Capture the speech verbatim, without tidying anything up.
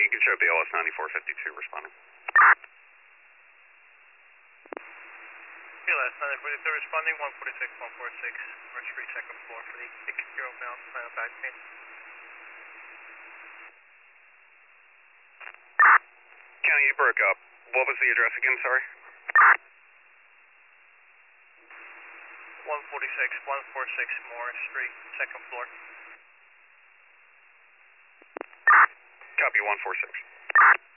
you can show B L S ninety-four fifty-two responding. B L S ninety-four fifty-two responding, one forty-six, one forty-six, First Street, second floor for the X-Zero mount, final back pain. County, you broke up. What was the address again, sorry? one forty-six, one forty-six Morris Street, second floor. Copy, one forty-six.